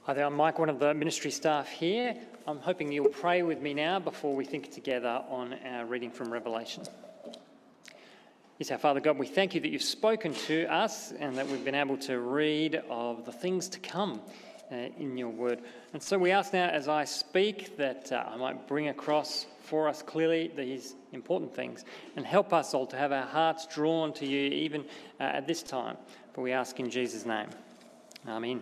Hi there, I'm Mike, one of the ministry staff here. I'm hoping you'll pray with me now before we think together on our reading from Revelation. Yes, our Father God, we thank you that you've spoken to us and that we've been able to read of the things to come in your word. And so we ask now as I speak that I might bring across for us clearly these important things and help us all to have our hearts drawn to you even at this time. For we ask in Jesus' name. Amen.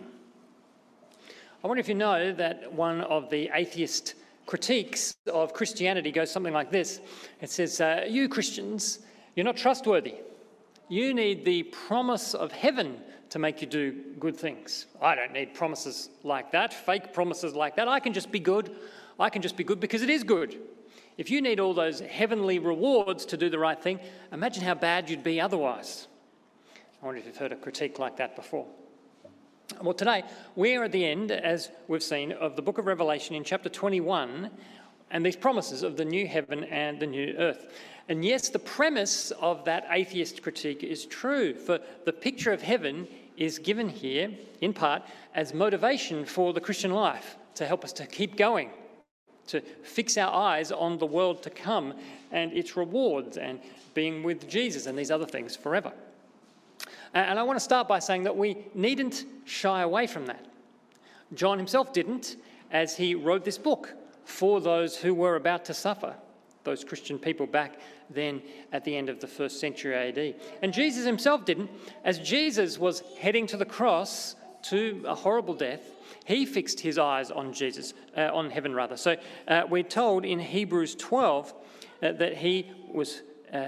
I wonder if you know that one of the atheist critiques of Christianity goes something like this. It says, you Christians, you're not trustworthy. You need the promise of heaven to make you do good things. I don't need promises like that, fake promises like that. I can just be good. I can just be good because it is good. If you need all those heavenly rewards to do the right thing, imagine how bad you'd be otherwise. I wonder if you've heard a critique like that before. Well, today we're at the end, as we've seen, of the book of Revelation in chapter 21 and these promises of the new heaven and the new earth. And yes, the premise of that atheist critique is true, for the picture of heaven is given here, in part, as motivation for the Christian life, to help us to keep going, to fix our eyes on the world to come and its rewards and being with Jesus and these other things forever. And I want to start by saying that we needn't shy away from that. John himself didn't, as he wrote this book for those who were about to suffer, those Christian people back then at the end of the first century AD. And Jesus himself didn't, as Jesus was heading to the cross to a horrible death. He fixed his eyes on Jesus, on heaven rather. So we're told in Hebrews 12 that he was,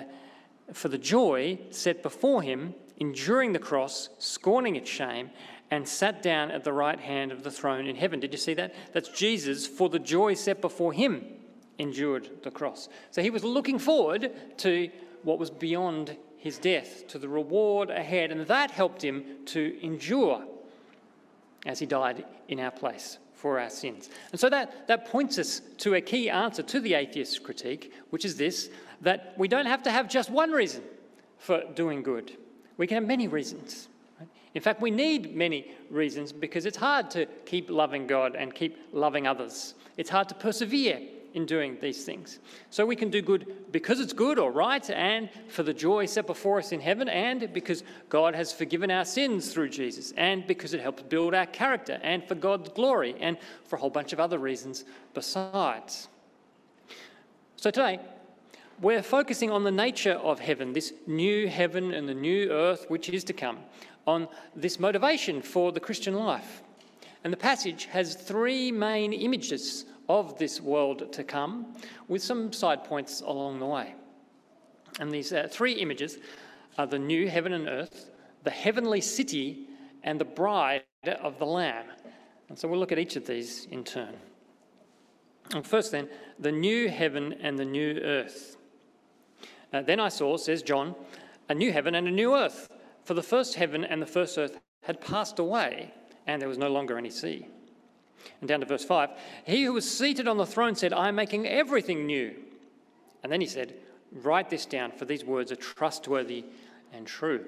for the joy set before him, enduring the cross, scorning its shame, and sat down at the right hand of the throne in heaven. Did you see that? That's Jesus, for the joy set before him, endured the cross. So he was looking forward to what was beyond his death, to the reward ahead, and that helped him to endure as he died in our place for our sins. And so that points us to a key answer to the atheist critique, which is this, that we don't have to have just one reason for doing good. We can have many reasons. Right? In fact, we need many reasons because it's hard to keep loving God and keep loving others. It's hard to persevere in doing these things. So we can do good because it's good or right, and for the joy set before us in heaven, and because God has forgiven our sins through Jesus, and because it helps build our character, and for God's glory, and for a whole bunch of other reasons besides. So today, we're focusing on the nature of heaven, this new heaven and the new earth which is to come, on this motivation for the Christian life. And the passage has three main images of this world to come, with some side points along the way. And these three images are the new heaven and earth, the heavenly city, and the bride of the Lamb. And so we'll look at each of these in turn. And first then, the new heaven and the new earth. Then I saw, says John, a new heaven and a new earth, for the first heaven and the first earth had passed away, and there was no longer any sea. And down to verse 5, he who was seated on the throne said, I am making everything new. And then he said, write this down, for these words are trustworthy and true.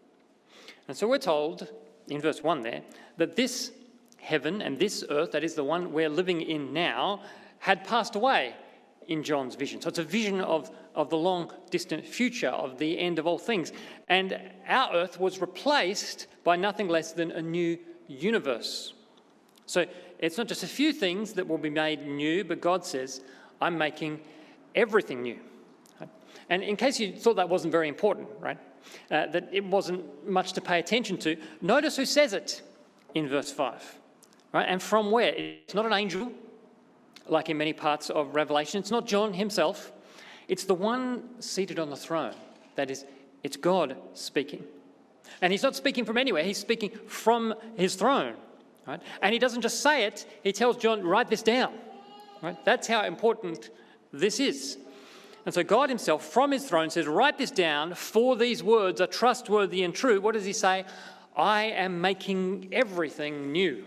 And so we're told, in verse 1 there, that this heaven and this earth, that is the one we're living in now, had passed away in John's vision. So it's a vision of the long distant future, of the end of all things. And our earth was replaced by nothing less than a new universe. So it's not just a few things that will be made new, but God says, I'm making everything new. And in case you thought that wasn't very important, right, that it wasn't much to pay attention to, notice who says it in verse 5. Right? And from where? It's not an angel, like in many parts of Revelation. It's not John himself. It's the one seated on the throne. That is, it's God speaking. And he's not speaking from anywhere. He's speaking from his throne. Right? And he doesn't just say it. He tells John, write this down. Right? That's how important this is. And so God himself, from his throne, says, write this down, for these words are trustworthy and true. What does he say? I am making everything new.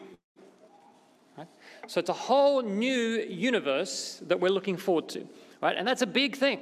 Right? So it's a whole new universe that we're looking forward to. Right? And that's a big thing.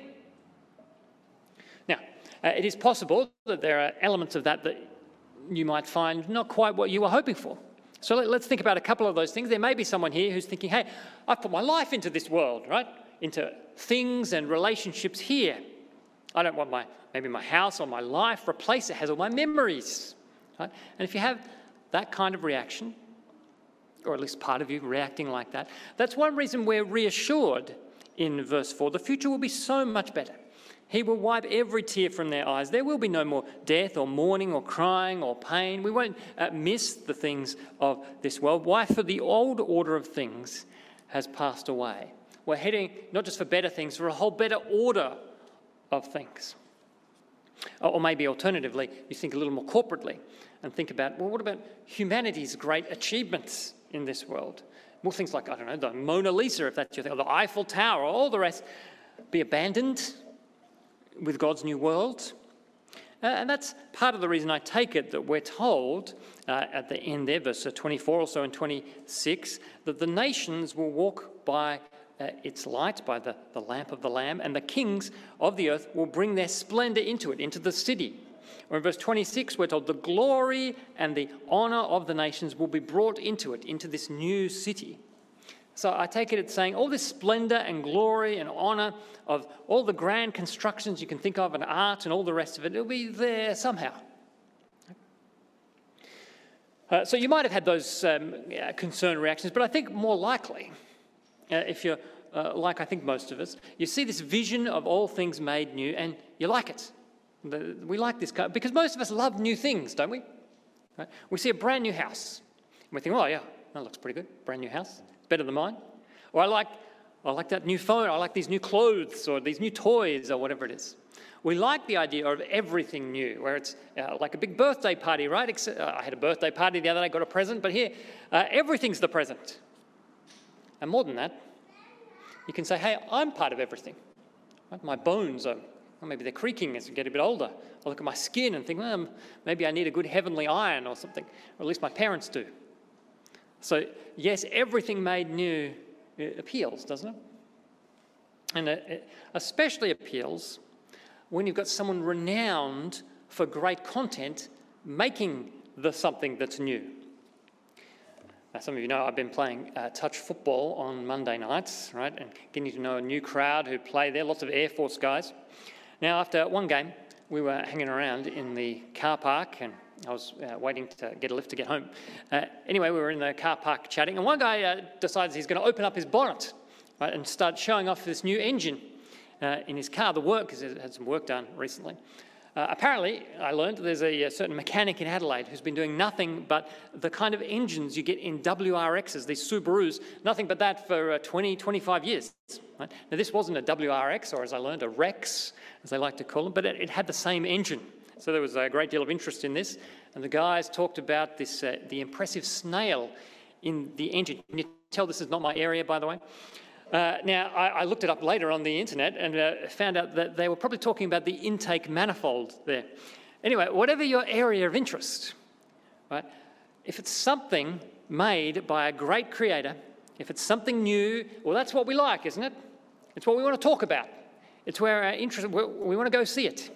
Now, it is possible that there are elements of that you might find not quite what you were hoping for. So let's think about a couple of those things. There may be someone here who's thinking, hey, I've put my life into this world, right? Into things and relationships here. I don't want maybe my house or my life replace it. Has all my memories, right? And if you have that kind of reaction, or at least part of you reacting like that, that's one reason we're reassured in verse 4. The future will be so much better. He will wipe every tear from their eyes. There will be no more death or mourning or crying or pain. We won't miss the things of this world. Why? For the old order of things has passed away. We're heading not just for better things, for a whole better order of things. Or maybe alternatively, you think a little more corporately and think about, well, what about humanity's great achievements in this world? Well, things like, I don't know, the Mona Lisa, if that's your thing, or the Eiffel Tower, or all the rest, be abandoned with God's new world. And that's part of the reason I take it that we're told at the end there, verse 24, also in 26, that the nations will walk by its light, by the lamp of the Lamb, and the kings of the earth will bring their splendour into it, into the city. Or in verse 26, we're told the glory and the honour of the nations will be brought into it, into this new city. So I take it's saying all this splendour and glory and honour of all the grand constructions you can think of and art and all the rest of it, it'll be there somehow. So you might have had those concerned reactions, but I think more likely, if you're like I think most of us, you see this vision of all things made new and you like it. We like this because most of us love new things, don't we? Right? We see a brand new house and we think, oh yeah, that looks pretty good, brand new house. Better than mine. Or I like that new phone, I like these new clothes or these new toys or whatever it is. We like the idea of everything new, where it's like a big birthday party, right? I had a birthday party the other day, got a present, but here, everything's the present. And more than that, you can say, hey, I'm part of everything. Right? My bones are, well, maybe they're creaking as I get a bit older. I look at my skin and think, well, maybe I need a good heavenly iron or something, or at least my parents do. So, yes, everything made new appeals, doesn't it? And it especially appeals when you've got someone renowned for great content making something that's new. Some of you know I've been playing touch football on Monday nights, right, and getting to know a new crowd who play there, lots of Air Force guys. Now, after one game, we were hanging around in the car park and I was waiting to get a lift to get home. Anyway, we were in the car park chatting, and one guy decides he's going to open up his bonnet, right, and start showing off this new engine in his car, the work, because it had some work done recently. Apparently, I learned there's a certain mechanic in Adelaide who's been doing nothing but the kind of engines you get in WRXs, these Subarus, nothing but that for 20, 25 years. Right? Now, this wasn't a WRX, or as I learned, a Rex, as they like to call them, but it had the same engine. So there was a great deal of interest in this, and the guys talked about this, the impressive snail in the engine. Can you tell this is not my area, by the way? Now, I looked it up later on the internet and found out that they were probably talking about the intake manifold there. Anyway, whatever your area of interest, right, if it's something made by a great creator, if it's something new, well, that's what we like, isn't it? It's what we want to talk about. It's where our interest, we want to go see it.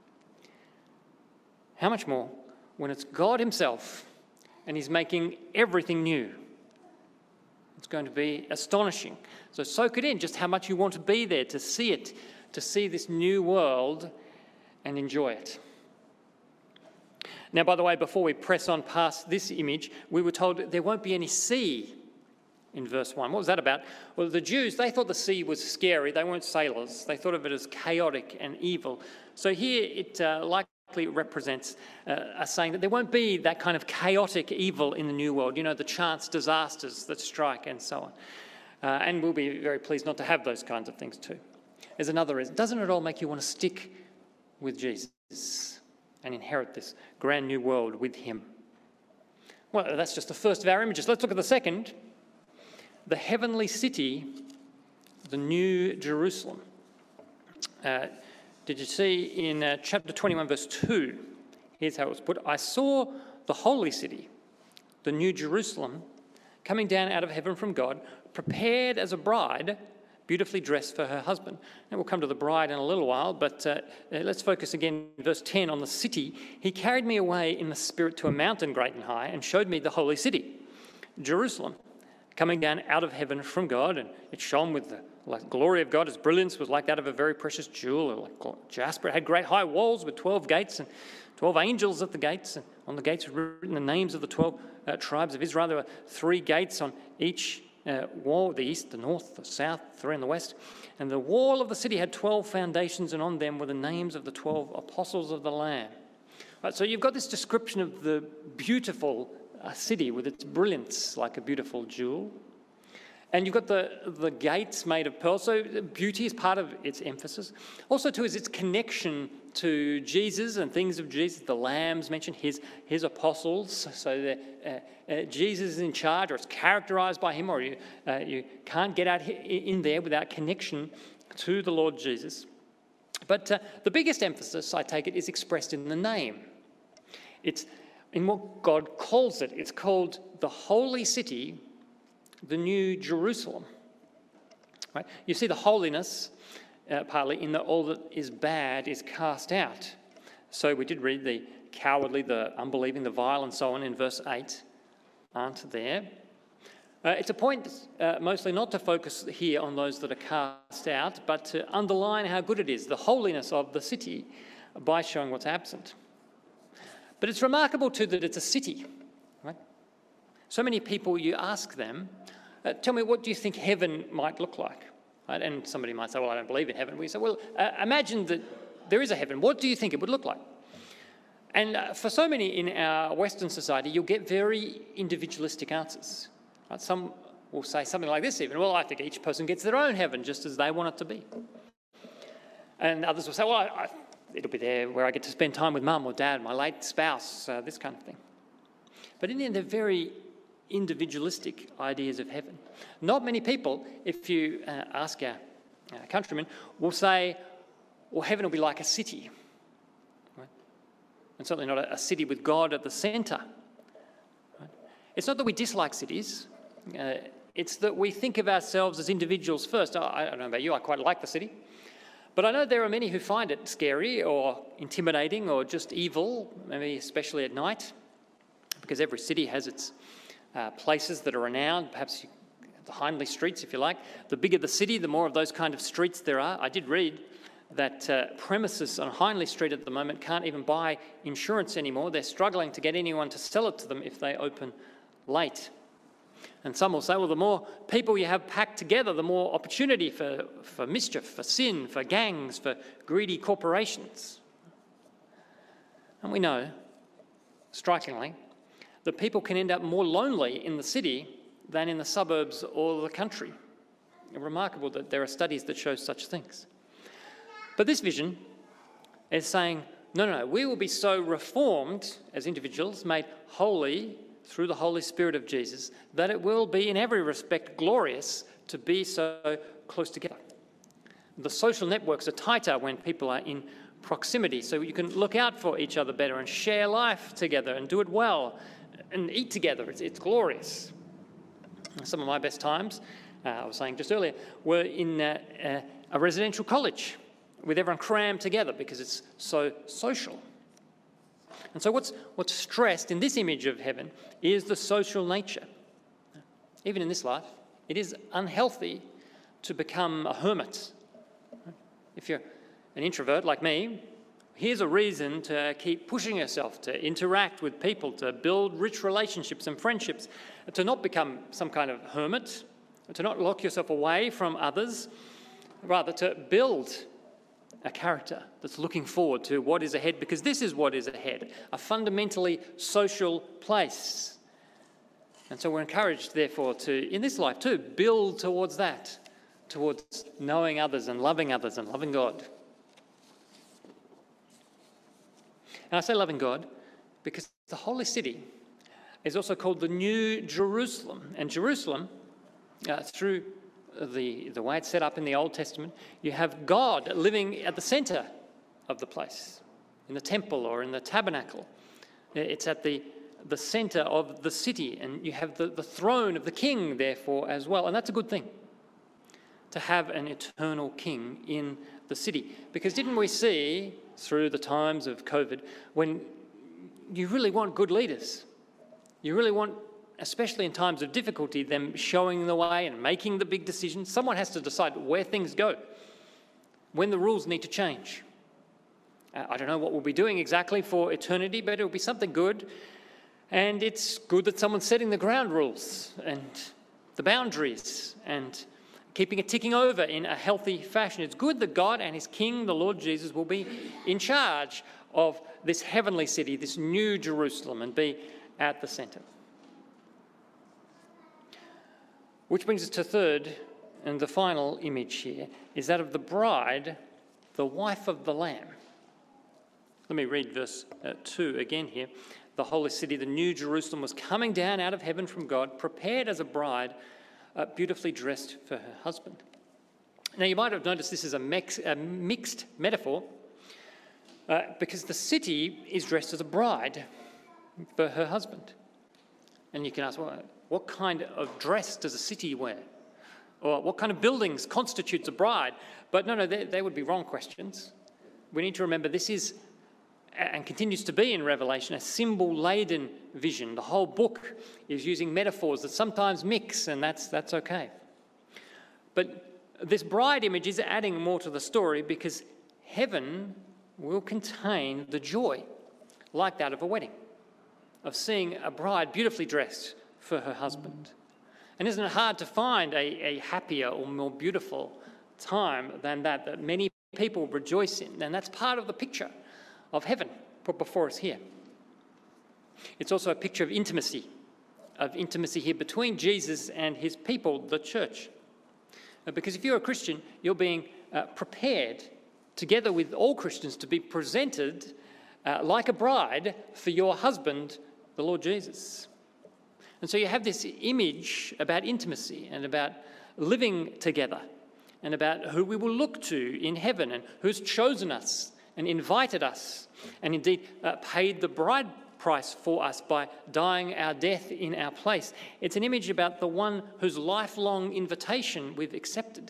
How much more when it's God himself and he's making everything new? It's going to be astonishing. So soak it in, just how much you want to be there, to see it, to see this new world and enjoy it. Now, by the way, before we press on past this image, we were told there won't be any sea in verse 1. What was that about? Well, the Jews, they thought the sea was scary. They weren't sailors. They thought of it as chaotic and evil. So here it likely represents us saying that there won't be that kind of chaotic evil in the new world, you know, the chance disasters that strike and so on. And we'll be very pleased not to have those kinds of things too. There's another reason. Doesn't it all make you want to stick with Jesus and inherit this grand new world with him? Well, that's just the first of our images. Let's look at the second. The heavenly city, the New Jerusalem. Did you see in chapter 21, verse 2? Here's how it was put. I saw the holy city, the New Jerusalem, coming down out of heaven from God, prepared as a bride, beautifully dressed for her husband. And we'll come to the bride in a little while, but let's focus again, verse 10, on the city. He carried me away in the spirit to a mountain great and high and showed me the holy city, Jerusalem, coming down out of heaven from God, and it shone with the glory of God. Its brilliance was like that of a very precious jewel, like jasper. It had great high walls with 12 gates and 12 angels at the gates. And on the gates were written the names of the 12 tribes of Israel. There were 3 gates on each wall, the east, the north, the south, 3 on the west. And the wall of the city had 12 foundations, and on them were the names of the 12 apostles of the Lamb. Right, so you've got this description of the beautiful city with its brilliance like a beautiful jewel. And you've got the gates made of pearl. So beauty is part of its emphasis. Also, too, is its connection to Jesus and things of Jesus. The lambs mentioned, his apostles. So Jesus is in charge, or it's characterized by him, or you can't get out in there without connection to the Lord Jesus. But the biggest emphasis, I take it, is expressed in the name. It's in what God calls it. It's called the Holy City, the New Jerusalem. Right? You see the holiness partly in that all that is bad is cast out. So we did read the cowardly, the unbelieving, the vile, and so on in verse 8 aren't there. It's a point mostly not to focus here on those that are cast out, but to underline how good it is, the holiness of the city, by showing what's absent. But it's remarkable too that it's a city. Right? So many people, you ask them, tell me, what do you think heaven might look like? Right? And somebody might say, well, I don't believe in heaven. We say, well, imagine that there is a heaven. What do you think it would look like? And for so many in our Western society, you'll get very individualistic answers. Right? Some will say something like this even, well, I think each person gets their own heaven just as they want it to be. And others will say, well, it'll be there where I get to spend time with mum or dad, my late spouse, this kind of thing. But in the end, they're very individualistic ideas of heaven. Not many people, if you ask our countrymen, will say, well, heaven will be like a city. Right? And certainly not a city with God at the centre. Right? It's not that we dislike cities. It's that we think of ourselves as individuals first. I don't know about you, I quite like the city. But I know there are many who find it scary or intimidating or just evil, maybe especially at night, because every city has its places that are renowned, perhaps the Hindley streets, if you like. The bigger the city, the more of those kind of streets there are. I did read that premises on Hindley Street at the moment can't even buy insurance anymore. They're struggling to get anyone to sell it to them if they open late. And some will say, well, the more people you have packed together, the more opportunity for mischief, for sin, for gangs, for greedy corporations. And we know, strikingly, that people can end up more lonely in the city than in the suburbs or the country. It's remarkable that there are studies that show such things. But this vision is saying, no, we will be so reformed as individuals, made holy through the Holy Spirit of Jesus, that it will be in every respect glorious to be so close together. The social networks are tighter when people are in proximity, so you can look out for each other better and share life together and do it well and eat together. It's glorious. Some of my best times, I was saying just earlier, were in a residential college with everyone crammed together because it's so social. And so what's stressed in this image of heaven is the social nature. Even in this life, it is unhealthy to become a hermit. If you're an introvert like me, here's a reason to keep pushing yourself, to interact with people, to build rich relationships and friendships, to not become some kind of hermit, to not lock yourself away from others, rather to build a character that's looking forward to what is ahead, because this is what is ahead, a fundamentally social place. And so we're encouraged, therefore, to, in this life too, build towards that, towards knowing others and loving God. And I say loving God because the Holy City is also called the New Jerusalem. And Jerusalem, through the way it's set up in the Old Testament, you have God living at the centre of the place, in the temple or in the tabernacle. It's at the centre of the city, and you have the throne of the king, therefore, as well. And that's a good thing, to have an eternal king in the city. Because didn't we see through the times of COVID, when you really want good leaders, you really want especially in times of difficulty, them showing the way and making the big decisions. Someone has to decide where things go, when the rules need to change. I don't know what we'll be doing exactly for eternity, but it'll be something good. And it's good that someone's setting the ground rules and the boundaries and keeping it ticking over in a healthy fashion. It's good that God and his King, the Lord Jesus, will be in charge of this heavenly city, this new Jerusalem, and be at the centre. Which brings us to third and the final image here, is that of the bride, the wife of the Lamb. Let me read verse 2 again here. The holy city, the new Jerusalem, was coming down out of heaven from God, prepared as a bride, beautifully dressed for her husband. Now, you might have noticed this is a mixed metaphor because the city is dressed as a bride for her husband. And you can ask, well, what kind of dress does a city wear? Or what kind of buildings constitutes a bride? But no, they would be wrong questions. We need to remember this is, and continues to be in Revelation, a symbol-laden vision. The whole book is using metaphors that sometimes mix, and that's okay. But this bride image is adding more to the story because heaven will contain the joy, like that of a wedding, of seeing a bride beautifully dressed for her husband. And isn't it hard to find a happier or more beautiful time than that many people rejoice in? And that's part of the picture of heaven put before us here. It's also a picture of intimacy here between Jesus and his people, the church. Because if you're a Christian, you're being prepared together with all Christians to be presented like a bride for your husband, the Lord Jesus. And so you have this image about intimacy and about living together and about who we will look to in heaven and who's chosen us and invited us and indeed paid the bride price for us by dying our death in our place. It's an image about the one whose lifelong invitation we've accepted.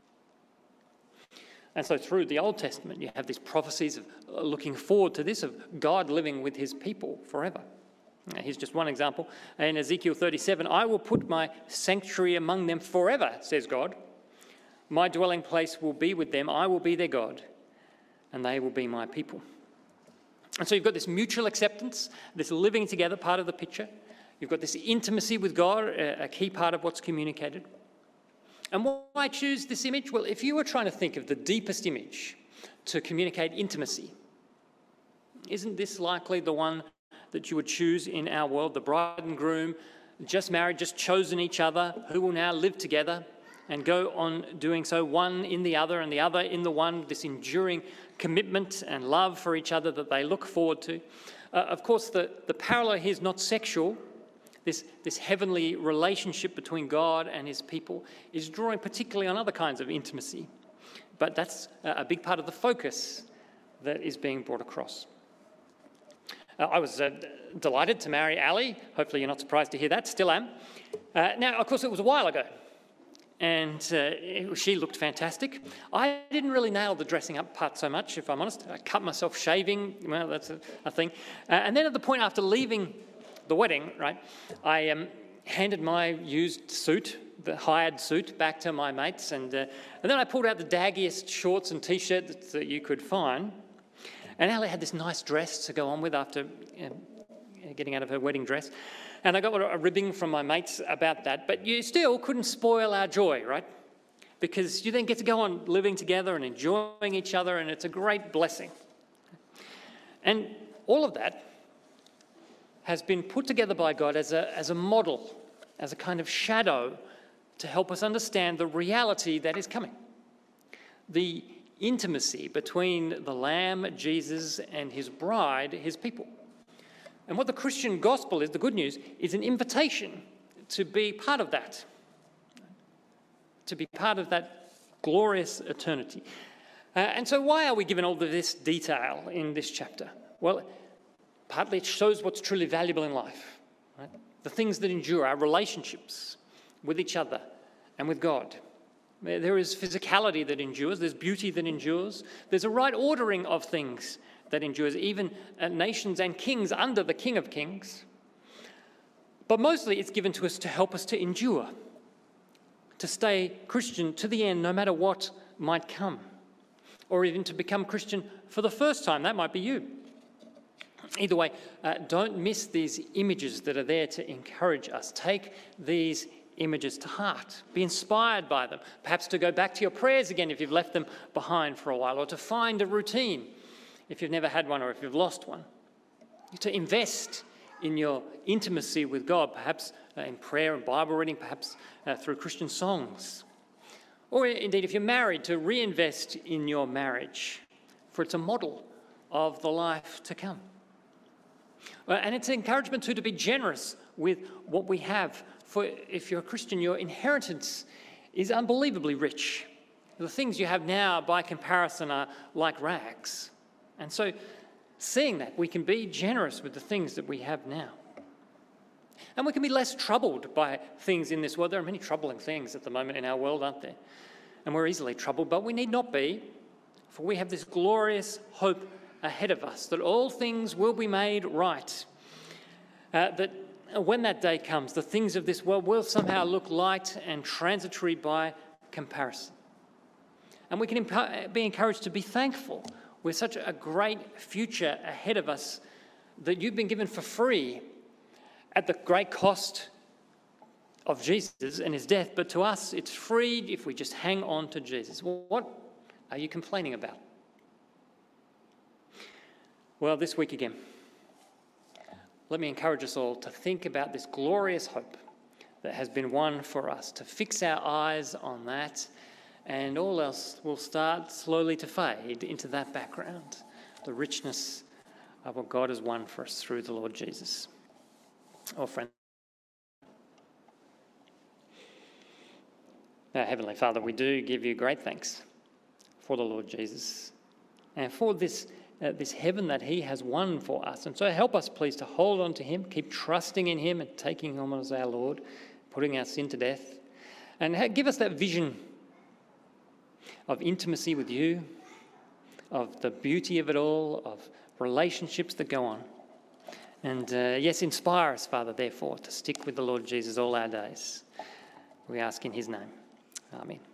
And so through the Old Testament, you have these prophecies of looking forward to this, of God living with his people forever. Here's just one example. In Ezekiel 37, I will put my sanctuary among them forever, says God. My dwelling place will be with them. I will be their God, and they will be my people. And so you've got this mutual acceptance, this living together part of the picture. You've got this intimacy with God, a key part of what's communicated. And why choose this image? Well, if you were trying to think of the deepest image to communicate intimacy, isn't this likely the one that you would choose in our world? The bride and groom, just married, just chosen each other, who will now live together and go on doing so, one in the other and the other in the one, this enduring commitment and love for each other that they look forward to. Of course, the parallel here is not sexual. This heavenly relationship between God and his people is drawing particularly on other kinds of intimacy. But that's a big part of the focus that is being brought across. I was delighted to marry Ali. Hopefully you're not surprised to hear that. Still am. Now, of course, it was a while ago. And she looked fantastic. I didn't really nail the dressing up part so much, if I'm honest. I cut myself shaving. Well, that's a thing. And then at the point after leaving the wedding, right, I handed my used suit, the hired suit, back to my mates. And then I pulled out the daggiest shorts and T-shirt that you could find. And Ali had this nice dress to go on with after getting out of her wedding dress. And I got a ribbing from my mates about that. But you still couldn't spoil our joy, right? Because you then get to go on living together and enjoying each other, and it's a great blessing. And all of that has been put together by God as a model, as a kind of shadow to help us understand the reality that is coming. The intimacy between the Lamb, Jesus, and his bride, his people. And what the Christian gospel is, the good news, is an invitation to be part of that, to be part of that glorious eternity. And so why are we given all of this detail in this chapter? Well, partly it shows what's truly valuable in life, right? The things that endure, our relationships with each other and with God. There is physicality that endures, there's beauty that endures, there's a right ordering of things that endures, even nations and kings under the King of Kings. But mostly it's given to us to help us to endure, to stay Christian to the end no matter what might come, or even to become Christian for the first time. That might be you. Either way, don't miss these images that are there to encourage us. Take these images to heart. Be inspired by them. Perhaps to go back to your prayers again if you've left them behind for a while, or to find a routine if you've never had one or if you've lost one. To invest in your intimacy with God, perhaps in prayer and Bible reading, perhaps through Christian songs. Or indeed, if you're married, to reinvest in your marriage, for it's a model of the life to come. And it's an encouragement too to be generous with what we have. For if you're a Christian, your inheritance is unbelievably rich. The things you have now, by comparison, are like rags. And so, seeing that, we can be generous with the things that we have now. And we can be less troubled by things in this world. There are many troubling things at the moment in our world, aren't there? And we're easily troubled, but we need not be, for we have this glorious hope ahead of us, that all things will be made right. That when that day comes, the things of this world will somehow look light and transitory by comparison. And we can be encouraged to be thankful with such a great future ahead of us that you've been given for free at the great cost of Jesus and his death. But to us, it's free if we just hang on to Jesus. Well, what are you complaining about? Well, this week again, let me encourage us all to think about this glorious hope that has been won for us, to fix our eyes on that, and all else will start slowly to fade into that background, the richness of what God has won for us through the Lord Jesus. Oh, friend. Now, Heavenly Father, we do give you great thanks for the Lord Jesus and for this heaven that he has won for us. And so help us, please, to hold on to him, keep trusting in him and taking him as our Lord, putting our sin to death. And give us that vision of intimacy with you, of the beauty of it all, of relationships that go on. And yes, inspire us, Father, therefore, to stick with the Lord Jesus all our days. We ask in his name. Amen.